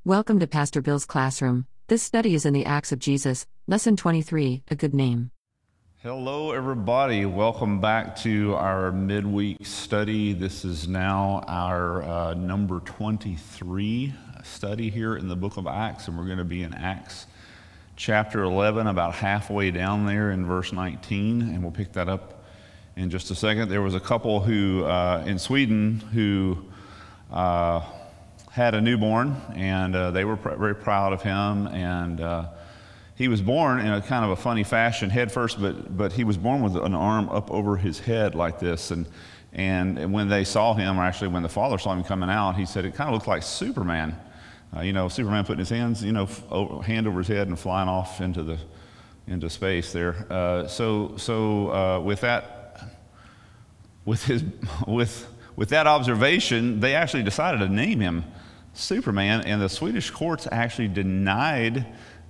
Welcome to Pastor Bill's classroom. This study is in the Acts of Jesus, Lesson 23, A Good Name. Hello, everybody. Welcome back to our midweek study. This is now our number 23 study here in the book of Acts, and we're going to be in Acts chapter 11, about halfway down there in verse 19, and we'll pick that up in just a second. There was a couple who in Sweden who had a newborn, and they were very proud of him, and he was born in a kind of a funny fashion, head first, but he was born with an arm up over his head like this, and when they saw him, or actually when the father saw him coming out, he said it kind of looked like Superman. Superman putting his hands, hand over his head and flying off into space there. With that observation, they actually decided to name him Superman, and the Swedish courts actually denied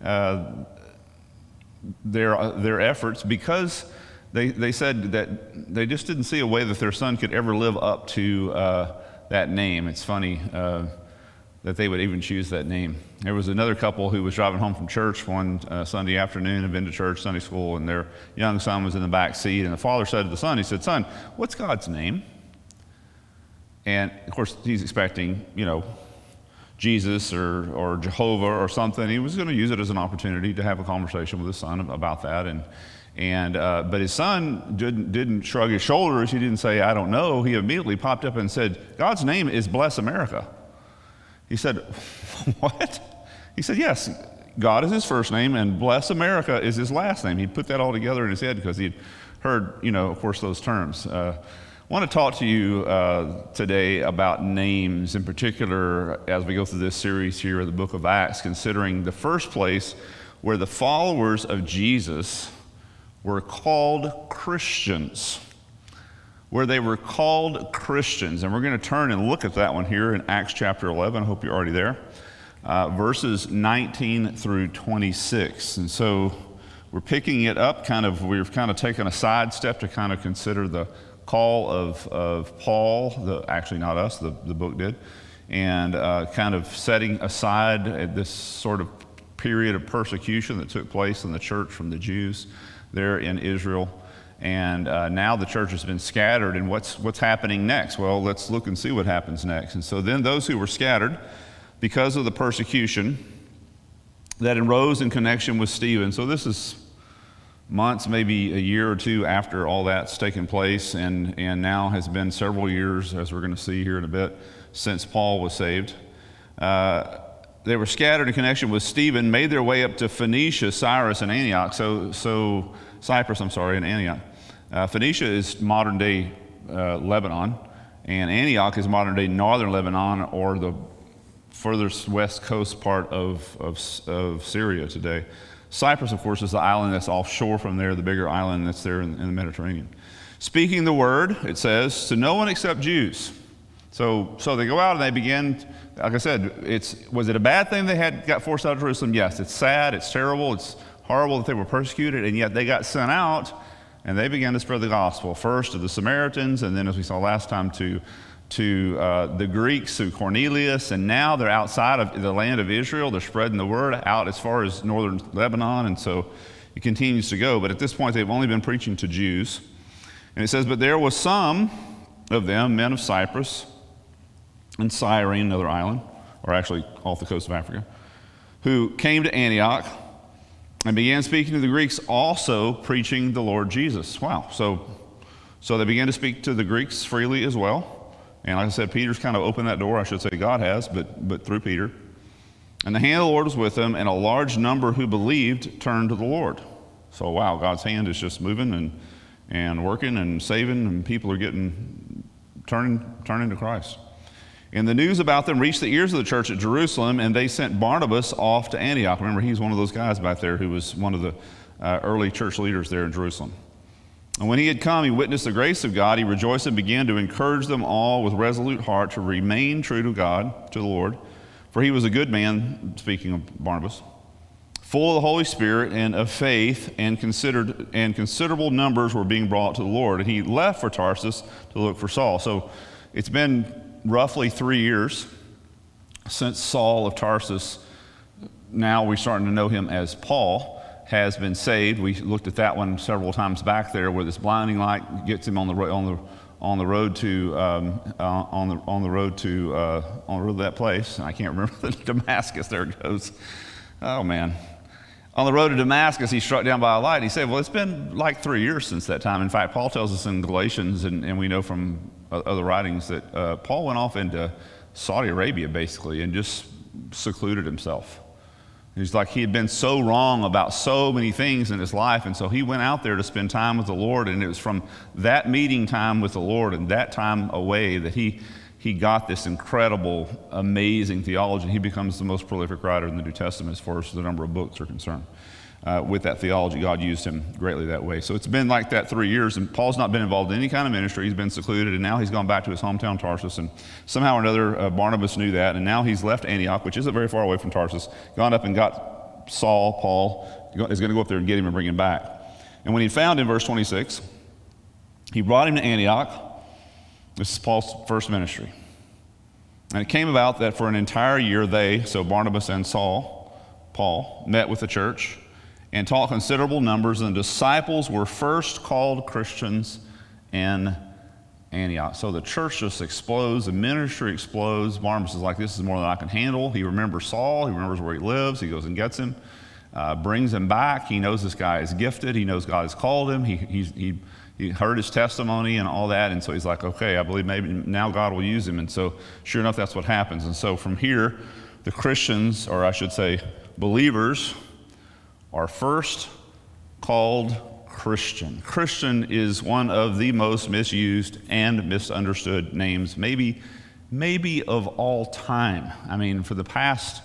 their efforts because they said that they just didn't see a way that their son could ever live up to that name. It's funny that they would even choose that name. There was another couple who was driving home from church one Sunday afternoon, had been to church, Sunday school, and their young son was in the back seat, and the father said to the son, he said, "Son, what's God's name?" And of course, he's expecting, Jesus or Jehovah or something. He was going to use it as an opportunity to have a conversation with his son about that. But his son didn't shrug his shoulders. He didn't say, "I don't know." He immediately popped up and said, "God's name is Bless America." He said, "What?" He said, "Yes, God is his first name and Bless America is his last name." He put that all together in his head because he'd heard, of course, those terms. I want to talk to you today about names, in particular, as we go through this series here in the book of Acts, considering the first place where the followers of Jesus were called Christians, where they were called Christians. And we're going to turn and look at that one here in Acts chapter 11. I hope you're already there. Verses 19 through 26. And so we're picking it up we've kind of taken a side step to kind of consider the call of Paul, actually not us, the book did, and kind of setting aside this sort of period of persecution that took place in the church from the Jews there in Israel. And now the church has been scattered, and what's happening next? Well, let's look and see what happens next. And so then those who were scattered because of the persecution that arose in connection with Stephen. So this is months, maybe a year or two after all that's taken place, and now has been several years, as we're going to see here in a bit, since Paul was saved. They were scattered in connection with Stephen, made their way up to Phoenicia, Cyprus, and Antioch. Cyprus, and Antioch. Phoenicia is modern-day Lebanon, and Antioch is modern-day northern Lebanon, or the furthest west coast part of Syria today. Cyprus, of course, is the island that's offshore from there, the bigger island that's there in the Mediterranean. Speaking the word, it says, to no one except Jews. So they go out and they begin, like I said, was it a bad thing they got forced out of Jerusalem? Yes, it's sad, it's terrible, it's horrible that they were persecuted, and yet they got sent out and they began to spread the gospel, first to the Samaritans, and then, as we saw last time, to the Greeks through Cornelius, and now they're outside of the land of Israel. They're spreading the word out as far as northern Lebanon, and so it continues to go. But at this point, they've only been preaching to Jews. And it says, but there was some of them, men of Cyprus and Cyrene, another island, or actually off the coast of Africa, who came to Antioch and began speaking to the Greeks, also preaching the Lord Jesus. Wow. So they began to speak to the Greeks freely as well. And like I said, Peter's kind of opened that door. I should say God has, but through Peter. And the hand of the Lord was with them, and a large number who believed turned to the Lord. So wow, God's hand is just moving and working and saving, and people are turning to Christ. And the news about them reached the ears of the church at Jerusalem, and they sent Barnabas off to Antioch. Remember, he's one of those guys back there who was one of the early church leaders there in Jerusalem. And when he had come, he witnessed the grace of God. He rejoiced and began to encourage them all with resolute heart to remain true to God, to the Lord. For he was a good man, speaking of Barnabas, full of the Holy Spirit and of faith, and considerable numbers were being brought to the Lord. And he left for Tarsus to look for Saul. So it's been roughly 3 years since Saul of Tarsus, now we're starting to know him as Paul, has been saved. We looked at that one several times back there, where this blinding light gets him on the road to that place. I can't remember Damascus. There it goes. Oh man. On the road to Damascus, he's struck down by a light. He said, well, it's been like 3 years since that time. In fact, Paul tells us in Galatians, and we know from other writings, that Paul went off into Saudi Arabia, basically, and just secluded himself. He's like, he had been so wrong about so many things in his life, and so he went out there to spend time with the Lord, and it was from that meeting time with the Lord and that time away that he got this incredible, amazing theology. He becomes the most prolific writer in the New Testament as far as the number of books are concerned. With that theology, God used him greatly that way. So it's been like that 3 years, and Paul's not been involved in any kind of ministry. He's been secluded, and now he's gone back to his hometown Tarsus, and somehow or another Barnabas knew that, and now he's left Antioch, which isn't very far away from Tarsus, gone up and got Saul. Paul is going to go up there and get him and bring him back. And when he found him, verse 26, he brought him to Antioch. This is Paul's first ministry. And it came about that for an entire year they, so Barnabas and Paul, met with the church and taught considerable numbers, and the disciples were first called Christians in Antioch. So the church just explodes, the ministry explodes. Barnabas is like, this is more than I can handle. He remembers Saul, he remembers where he lives, he goes and gets him, brings him back. He knows this guy is gifted, he knows God has called him, he heard his testimony and all that, and so he's like, okay, I believe maybe now God will use him. And so sure enough, that's what happens. And so from here, the Christians, or I should say believers, are first called Christian. Christian is one of the most misused and misunderstood names, maybe of all time. I mean, for the past,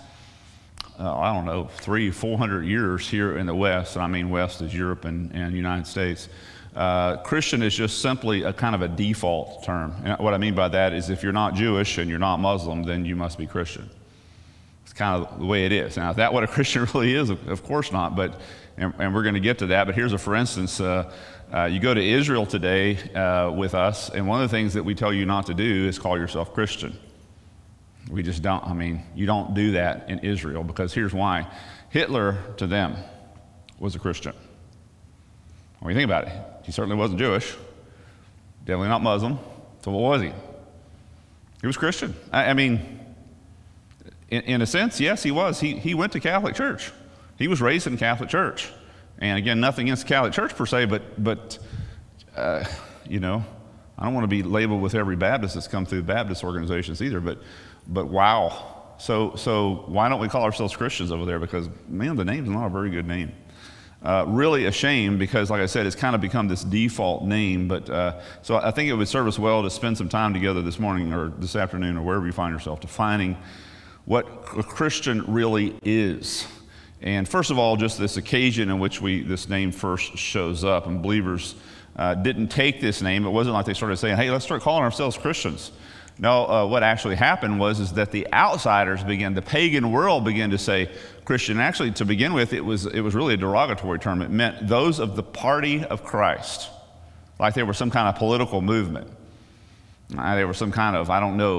300-400 years here in the West, and I mean West is Europe and United States, Christian is just simply a kind of a default term. And what I mean by that is if you're not Jewish and you're not Muslim, then you must be Christian. It's kind of the way it is. Now, is that what a Christian really is? Of course not, and we're going to get to that. But here's for instance, you go to Israel today with us, and one of the things that we tell you not to do is call yourself Christian. We just don't, you don't do that in Israel, because here's why. Hitler, to them, was a Christian. When you think about it, he certainly wasn't Jewish, definitely not Muslim, so what was he? He was Christian. In a sense, yes, he was. He went to Catholic Church. He was raised in Catholic Church. And again, nothing against Catholic Church per se, but I don't want to be labeled with every Baptist that's come through Baptist organizations either, but wow. So why don't we call ourselves Christians over there? Because, man, the name's not a very good name. Really a shame, because, like I said, it's kind of become this default name. But so I think it would serve us well to spend some time together this morning or this afternoon or wherever you find yourself, defining what a Christian really is. And first of all, just this occasion in which this name first shows up, and believers didn't take this name. It wasn't like they started saying, hey, let's start calling ourselves Christians. No, what actually happened was that the outsiders the pagan world began to say Christian. Actually, to begin with, it was really a derogatory term. It meant those of the party of Christ, like they were some kind of political movement. They were some kind of,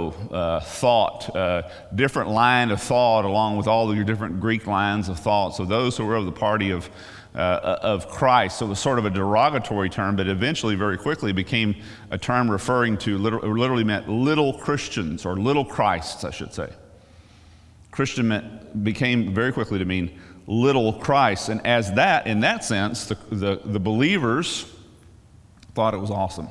thought, different line of thought along with all of your different Greek lines of thought. So those who were of the party of Christ. So it was sort of a derogatory term, but eventually, very quickly, became a term referring to, literally meant little Christians, or little Christs, I should say. Christian became very quickly to mean little Christ. And as that, in that sense, the believers thought it was awesome.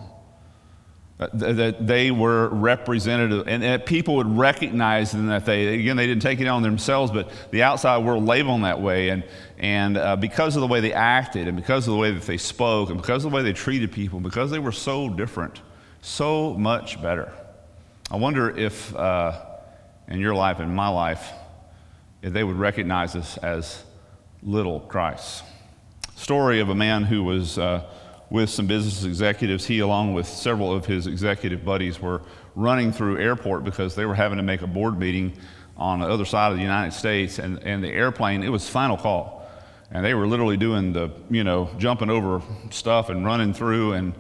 That they were representative, and that people would recognize them, that they didn't take it on themselves, but the outside world labeled them that way, and because of the way they acted, and because of the way that they spoke, and because of the way they treated people, because they were so different, so much better. I wonder if in your life and my life, if they would recognize us as little Christ. Story of a man who was with some business executives. He, along with several of his executive buddies, were running through airport because they were having to make a board meeting on the other side of the United States, and the airplane, it was final call. And they were literally doing jumping over stuff and running through,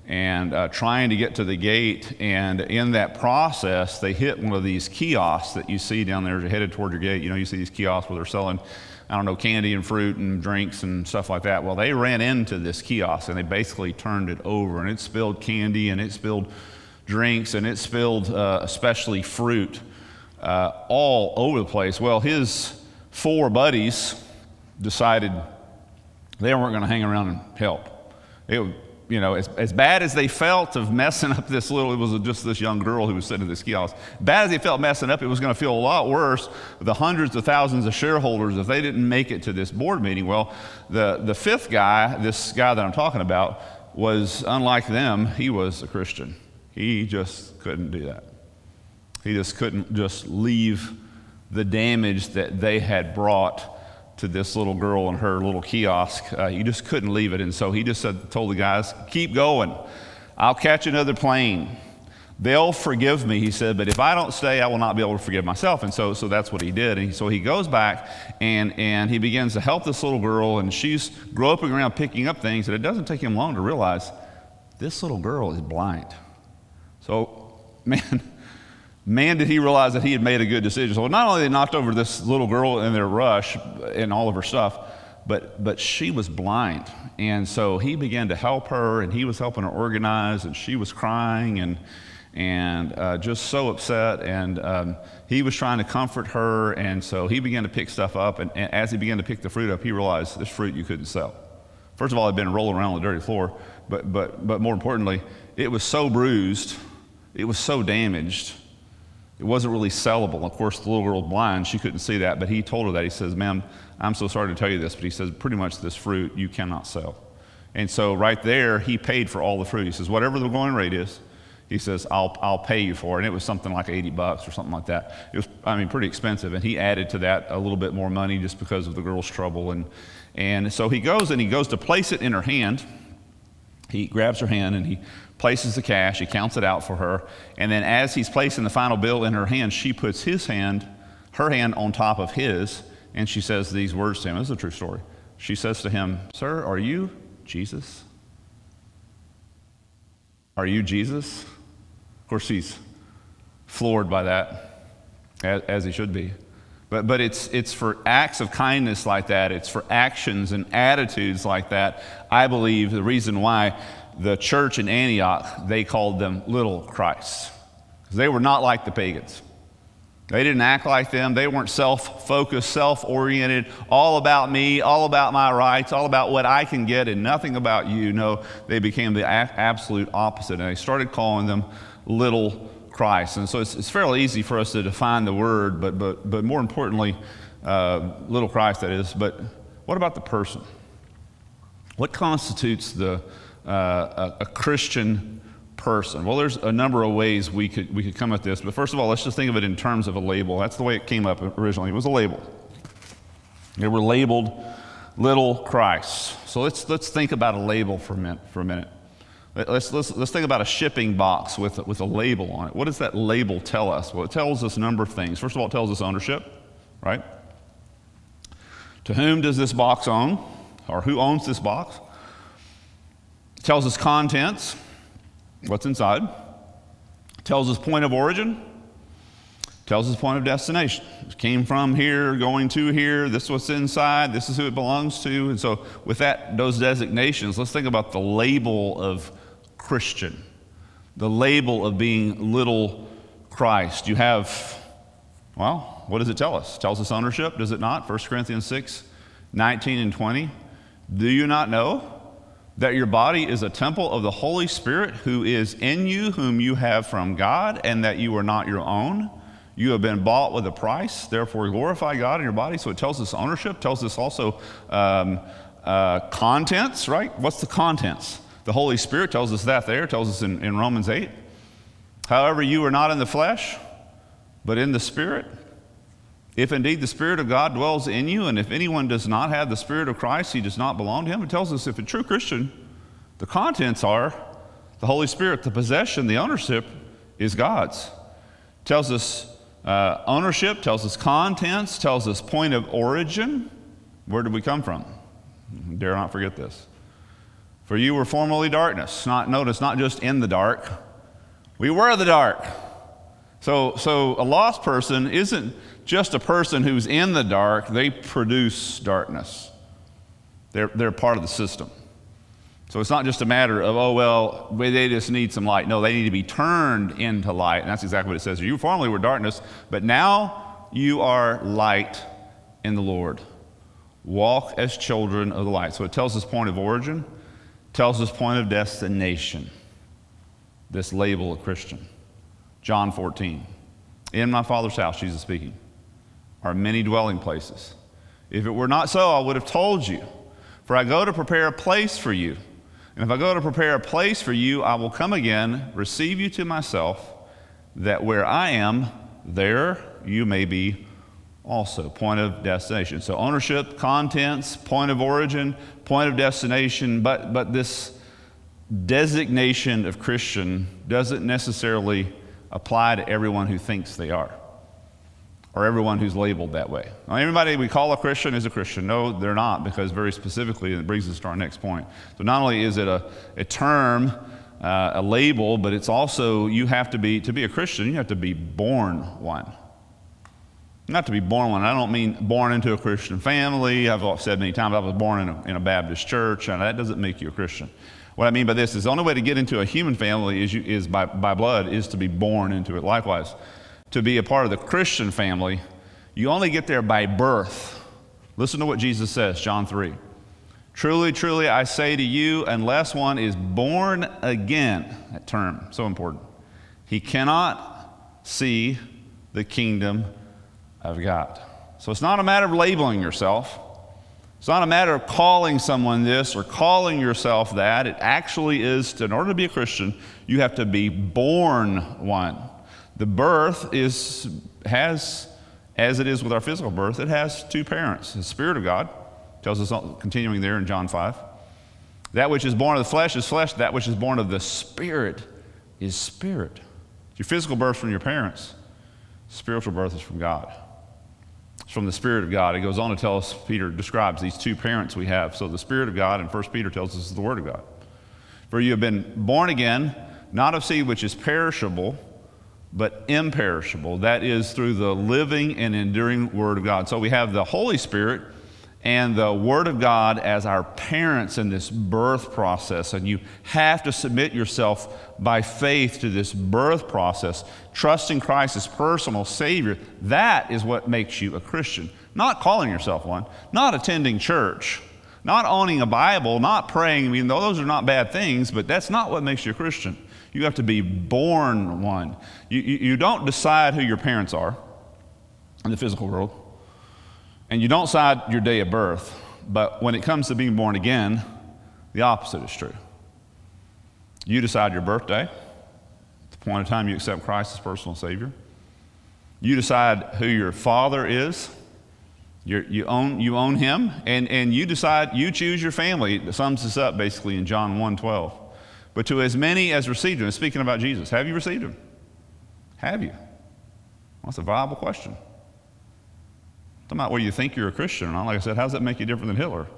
and trying to get to the gate. And in that process, they hit one of these kiosks that you see down there as you're headed toward your gate. You know, you see these kiosks where they're selling, I don't know, candy and fruit and drinks and stuff like that. Well, they ran into this kiosk and they basically turned it over, and it spilled candy and it spilled drinks and it spilled especially fruit all over the place. Well, his 4 buddies decided they weren't going to hang around and help. You know, as bad as they felt of messing up it was just this young girl who was sitting at this kiosk. Bad as they felt messing up, it was going to feel a lot worse with the hundreds of thousands of shareholders if they didn't make it to this board meeting. Well, the 5th guy, this guy that I'm talking about, was unlike them. He was a Christian. He just couldn't do that. He just couldn't just leave the damage that they had brought to this little girl and her little kiosk. He just couldn't leave it. And so he just told the guys, keep going. I'll catch another plane. They'll forgive me, he said, but if I don't stay, I will not be able to forgive myself. And so that's what he did. And so he goes back and he begins to help this little girl, and she's groping around picking up things, and it doesn't take him long to realize this little girl is blind. So, man, did he realize that he had made a good decision. So not only they knocked over this little girl in their rush and all of her stuff, but she was blind. And so he began to help her, and he was helping her organize, and she was crying and just so upset. And he was trying to comfort her, and so he began to pick stuff up. And as he began to pick the fruit up, he realized this fruit you couldn't sell. First of all, it had been rolling around on the dirty floor, but more importantly, it was so bruised, it was so damaged, it wasn't really sellable. Of course, the little girl was blind. She couldn't see that, but he told her that. He says, ma'am, I'm so sorry to tell you this, but he says, pretty much this fruit you cannot sell. And so right there, he paid for all the fruit. He says, whatever the going rate is, he says, I'll pay you for it. And it was something like $80 or something like that. It was, pretty expensive. And he added to that a little bit more money just because of the girl's trouble. And so he goes to place it in her hand. He grabs her hand and he places the cash, he counts it out for her, and then as he's placing the final bill in her hand, she puts her hand on top of his, and she says these words to him. This is a true story. She says to him, "Sir, are you Jesus? Are you Jesus?" Of course, he's floored by that, as he should be. But it's for acts of kindness like that, it's for actions and attitudes like that, I believe the reason why the church in Antioch, they called them little Christs. Because they were not like the pagans. They didn't act like them. They weren't self-focused, self-oriented, all about me, all about my rights, all about what I can get and nothing about you. No, they became the absolute opposite, and they started calling them little Christ. And so it's fairly easy for us to define the word, but more importantly, little Christ, that is. But what about the person? What constitutes a Christian person? Well, there's a number of ways we could come at this, but first of all, let's just think of it in terms of a label. That's the way it came up originally. It was a label. They were labeled little Christ. So let's think about a label for a minute. Let's think about a shipping box with a label on it. What does that label tell us? Well, it tells us a number of things. First of all, it tells us ownership, right? To whom does this box own, or who owns this box? It tells us contents, what's inside. It tells us point of origin. It tells us point of destination. It came from here, going to here. This is what's inside. This is who it belongs to. And so with those designations, let's think about the label of Christian, the label of being little Christ. You have, well, what does it tell us? It tells us ownership, does it not? 1 Corinthians 6, 19 and 20. Do you not know that your body is a temple of the Holy Spirit who is in you, whom you have from God, and that you are not your own? You have been bought with a price, therefore glorify God in your body. So it tells us ownership, tells us also contents, right? What's the contents? The Holy Spirit tells us that there, tells us in Romans 8. However, you are not in the flesh, but in the Spirit. If indeed the Spirit of God dwells in you, and if anyone does not have the Spirit of Christ, he does not belong to him. It tells us if a true Christian, the contents are the Holy Spirit, the possession, the ownership is God's. It tells us ownership, tells us contents, tells us point of origin. Where did we come from? Dare not forget this. For you were formerly darkness. Notice, not just in the dark. We were the dark. So a lost person isn't just a person who's in the dark. They produce darkness. They're part of the system. So it's not just a matter of, oh, well, they just need some light. No, they need to be turned into light. And that's exactly what it says. You formerly were darkness, but now you are light in the Lord. Walk as children of the light. So it tells us point of origin, tells us point of destination. This label of Christian. John 14. In my Father's house, Jesus speaking, are many dwelling places. If it were not so, I would have told you. For I go to prepare a place for you. And if I go to prepare a place for you, I will come again, receive you to myself, that where I am, there you may be also. Point of destination. So ownership, contents, point of origin, point of destination, but this designation of Christian doesn't necessarily apply to everyone who thinks they are, or everyone who's labeled that way. Now, everybody we call a Christian is a Christian. No, they're not, because very specifically, and it brings us to our next point. So not only is it a term, a label, but it's also, to be a Christian, you have to be born one. Not to be born one. I don't mean born into a Christian family. I've said many times I was born in a Baptist church, and that doesn't make you a Christian. What I mean by this is the only way to get into a human family is by blood, is to be born into it. Likewise, to be a part of the Christian family, you only get there by birth. Listen to what Jesus says, John 3. Truly, truly, I say to you, unless one is born again, that term, so important, he cannot see the kingdom of God. So it's not a matter of labeling yourself. It's not a matter of calling someone this or calling yourself that. It actually is, in order to be a Christian, you have to be born one. The birth has, as it is with our physical birth, it has two parents. The Spirit of God tells us, continuing there in John 5, that which is born of the flesh is flesh, that which is born of the Spirit is spirit. Your physical birth from your parents, spiritual birth is from God. It's from the Spirit of God. It goes on to tell us, Peter describes these two parents we have. So the Spirit of God, and 1 Peter tells us, is the Word of God. For you have been born again, not of seed which is perishable, but imperishable. That is through the living and enduring Word of God. So we have the Holy Spirit and the Word of God as our parents in this birth process. And you have to submit yourself by faith to this birth process, trusting Christ as personal Savior. That is what makes you a Christian. Not calling yourself one, not attending church, not owning a Bible, not praying. I mean, those are not bad things, but that's not what makes you a Christian. You have to be born one. You don't decide who your parents are in the physical world. And you don't decide your day of birth, but when it comes to being born again, the opposite is true. You decide your birthday, at the point of time you accept Christ as personal Savior. You decide who your father is. You own him, and you choose your family. It sums this up basically in John 1:12. But to as many as received him, speaking about Jesus, have you received him? Have you? Well, that's a viable question. Talking about whether you think you're a Christian or not. Like I said, how does that make you different than Hitler?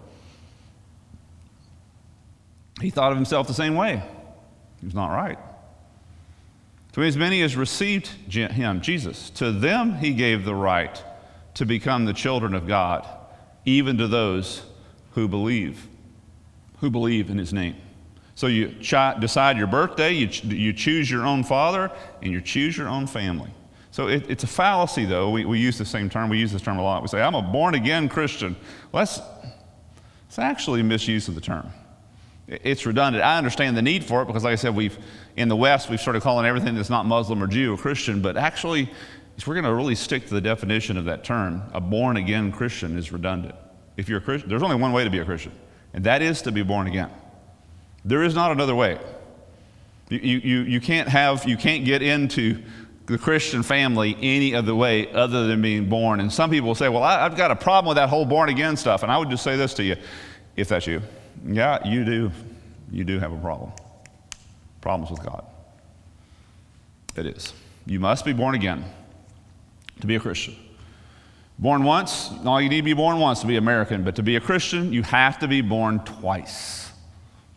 He thought of himself the same way. He was not right. To as many as received him, Jesus, to them he gave the right to become the children of God, even to those who believe in his name. So you decide your birthday, you choose your own father, and you choose your own family. So it's a fallacy, though. We use the same term. We use this term a lot. We say, I'm a born-again Christian. Well, it's actually a misuse of the term. It's redundant. I understand the need for it because, like I said, in the West, we've started calling everything that's not Muslim or Jew a Christian. But actually, if we're going to really stick to the definition of that term, a born-again Christian is redundant. If you're a Christian, there's only one way to be a Christian, and that is to be born again. There is not another way. You can't get into the Christian family any other way other than being born. And some people will say, well, I've got a problem with that whole born again stuff. And I would just say this to you, if that's you. Yeah, you do. You do have a problem. Problems with God. It is. You must be born again to be a Christian. Born once, no, you need to be born once to be American. But to be a Christian, you have to be born twice.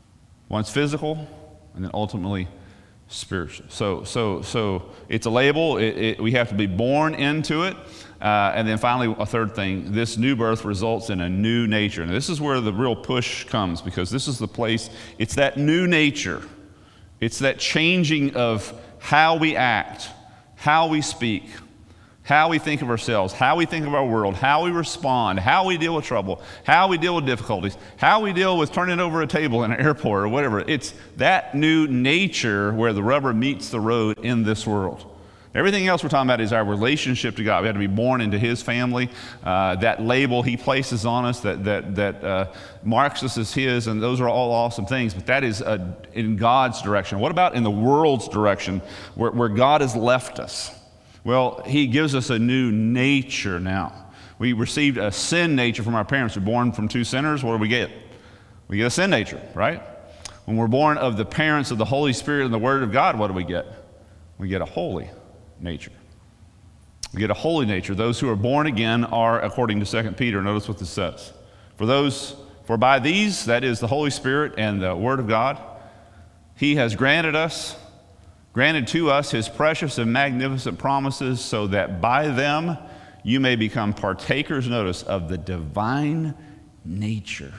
One's physical, and then ultimately spiritual. So it's a label. We have to be born into it. And then finally, a third thing, this new birth results in a new nature. And this is where the real push comes, because this is the place, it's that new nature. It's that changing of how we act, how we speak, how we think of ourselves, how we think of our world, how we respond, how we deal with trouble, how we deal with difficulties, how we deal with turning over a table in an airport or whatever. It's that new nature where the rubber meets the road in this world. Everything else we're talking about is our relationship to God. We have to be born into His family. That label He places on us that marks us as His, and those are all awesome things, but that is in God's direction. What about in the world's direction where God has left us? Well, He gives us a new nature now. We received a sin nature from our parents. We're born from two sinners. What do we get? We get a sin nature, right? When we're born of the parents of the Holy Spirit and the Word of God, what do we get? We get a holy nature. We get a holy nature. Those who are born again are, according to 2 Peter, notice what this says. For by these, that is the Holy Spirit and the Word of God, He has granted to us His precious and magnificent promises, so that by them you may become partakers, notice, of the divine nature.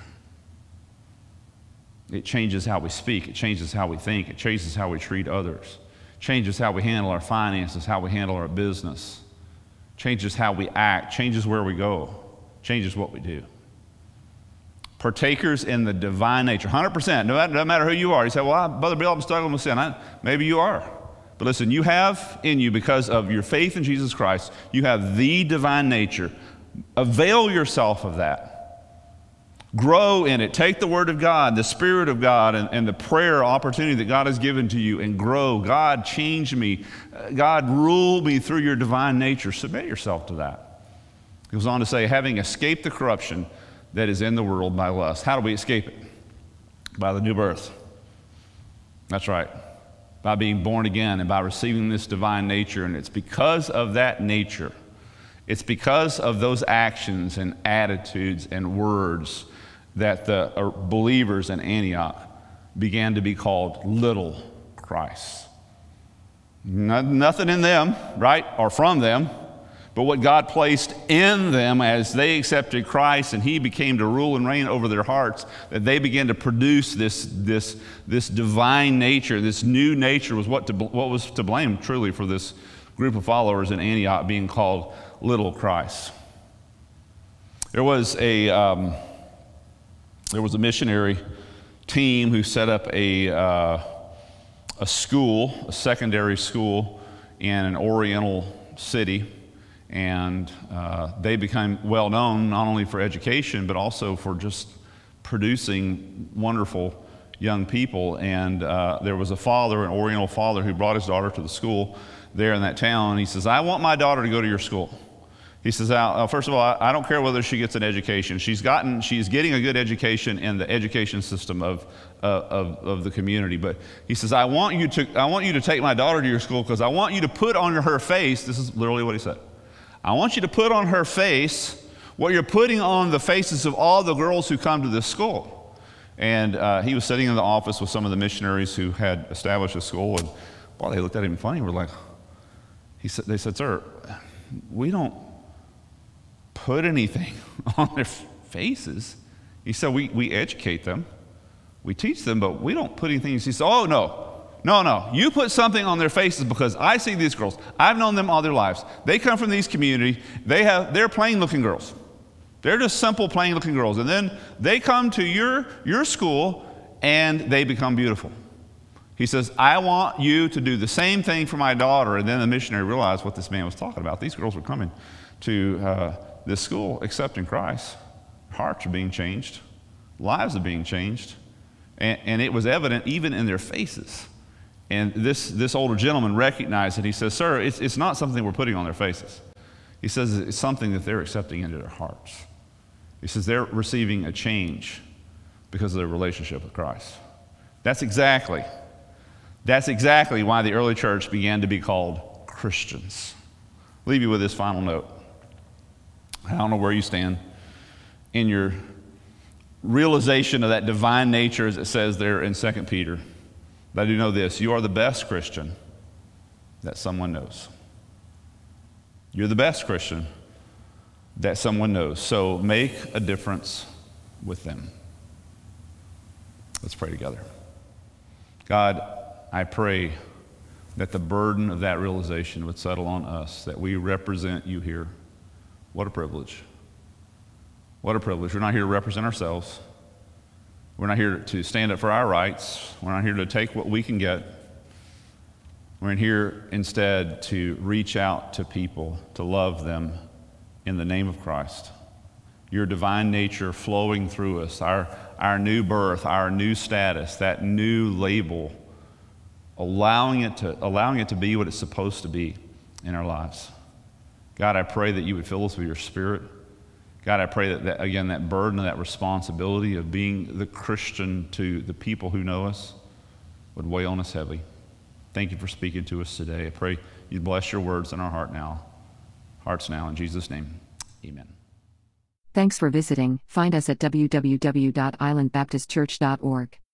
It changes how we speak. It changes how we think. It changes how we treat others. It changes how we handle our finances, how we handle our business. It changes how we act. Changes where we go. Changes what we do. Partakers in the divine nature, 100%, no matter who you are. You say, well, Brother Bill, I'm struggling with sin. Maybe you are. But listen, you have in you, because of your faith in Jesus Christ, you have the divine nature. Avail yourself of that. Grow in it. Take the Word of God, the Spirit of God, and the prayer opportunity that God has given to you, and grow. God, change me. God, rule me through your divine nature. Submit yourself to that. He goes on to say, having escaped the corruption that is in the world by lust. How do we escape it? By the new birth. That's right. By being born again and by receiving this divine nature. And it's because of that nature, it's because of those actions and attitudes and words that the believers in Antioch began to be called little Christ. Nothing in them, right, or from them, but what God placed in them as they accepted Christ and He became to rule and reign over their hearts, that they began to produce this divine nature. This new nature was what was to blame truly for this group of followers in Antioch being called little Christ. There was a missionary team who set up a school, a secondary school in an Oriental city. And they became well known not only for education, but also for just producing wonderful young people. And there was a father, an Oriental father, who brought his daughter to the school there in that town. And he says, I want my daughter to go to your school. He says, first of all, I don't care whether she gets an education. She's getting a good education in the education system of the community. But he says, I want you to take my daughter to your school because I want you to put on her face, this is literally what he said, I want you to put on her face what you're putting on the faces of all the girls who come to this school. And he was sitting in the office with some of the missionaries who had established a school, and boy, they looked at him funny. They said, sir, we don't put anything on their faces. He said, we educate them, we teach them, but we don't put anything. He said, oh, no, you put something on their faces, because I see these girls. I've known them all their lives. They come from these communities. They're plain-looking girls. They're just simple, plain-looking girls. And then they come to your school, and they become beautiful. He says, I want you to do the same thing for my daughter. And then the missionary realized what this man was talking about. These girls were coming to this school accepting Christ. Hearts are being changed. Lives are being changed. And it was evident even in their faces. And this older gentleman recognized it. He says, sir, it's not something we're putting on their faces. He says it's something that they're accepting into their hearts. He says they're receiving a change because of their relationship with Christ. That's exactly why the early church began to be called Christians. I'll leave you with this final note. I don't know where you stand in your realization of that divine nature, as it says there in 2 Peter. But I do know this: you are the best Christian that someone knows. You're the best Christian that someone knows. So make a difference with them. Let's pray together. God, I pray that the burden of that realization would settle on us, that we represent you here. What a privilege. What a privilege. We're not here to represent ourselves. We're not here to stand up for our rights. We're not here to take what we can get. We're in here instead to reach out to people, to love them in the name of Christ. Your divine nature flowing through us, our new birth, our new status, that new label, allowing it to be what it's supposed to be in our lives. God, I pray that you would fill us with your Spirit. God, I pray that again, that burden and that responsibility of being the Christian to the people who know us would weigh on us heavy. Thank you for speaking to us today. I pray you bless your words in our hearts now, in Jesus' name, amen. Thanks for visiting. Find us at www.islandbaptistchurch.org.